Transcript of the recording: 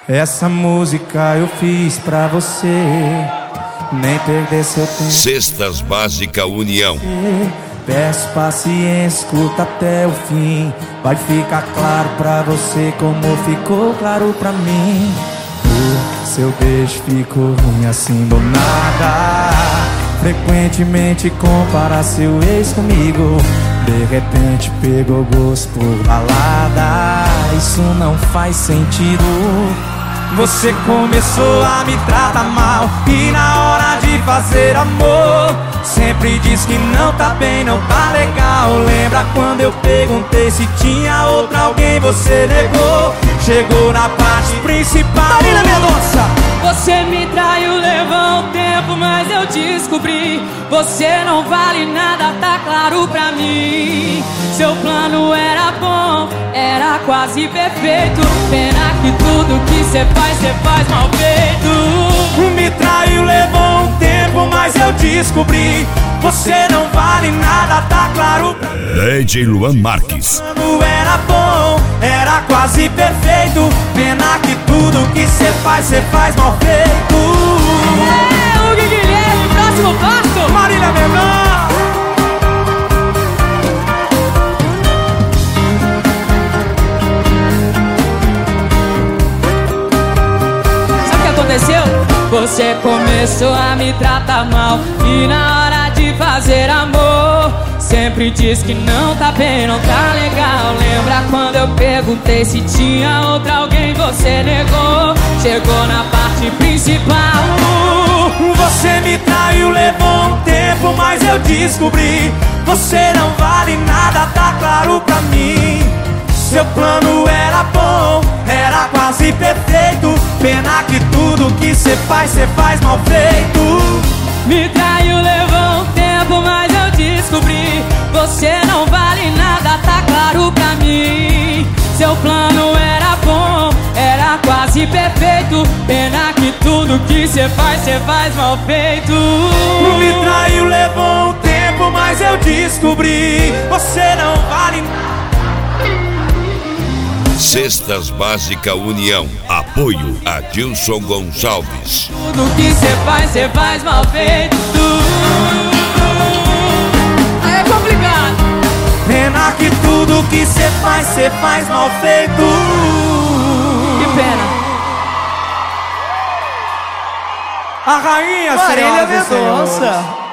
Essa música eu fiz pra você nem perder seu tempo. Cestas Básica União. Peço paciência, escuta até o fim. Vai ficar claro pra você como ficou claro pra mim. O seu beijo ficou ruim assim do nada. Frequentemente compara seu ex comigo. De repente pegou gosto por balada. Isso não faz sentido. Você começou a me tratar mal e na hora de fazer amor sempre diz que não tá bem, não tá legal. Lembra quando eu perguntei se tinha outra alguém, você negou. Chegou na parte principal. Marina Mendonça! Você me traiu, levou um tempo, mas eu descobri. Você não vale nada, tá claro pra mim. Seu plano era bom, era quase perfeito. Pena que tudo que cê faz mal feito. Me traiu, levou um tempo, mas eu descobri. Você não vale nada, tá claro pra mim. DJ Luan Marques. O plano era bom, era quase perfeito. Pena que tudo que cê faz mal feito. É, Hugo Guilherme, próximo passo. Marília Mendonça. Sabe o que aconteceu? Você começou a me tratar mal e na hora de fazer amor sempre diz que não tá bem, não tá legal. Lembra quando eu perguntei se tinha outra alguém, você negou. Chegou na parte principal. Você me traiu, levou um tempo, mas eu descobri. Você não vale nada, tá claro pra mim. Seu plano era bom, era quase perfeito. Pena que tudo que cê faz mal feito. Me traiu, levou um tempo, mas eu descobri. Você não vale nada, tá claro pra mim. Seu plano era bom, era quase perfeito. Pena que tudo que cê faz mal feito. Me traiu, levou um tempo, mas eu descobri. Você não vale nada. Cestas Básica União. Apoio Adilson Gonçalves. Tudo que cê faz mal feito. Aí é complicado. Pena que tudo que cê faz mal feito. Que pena. A rainha, Marília senhoras e senhores. Mendonça.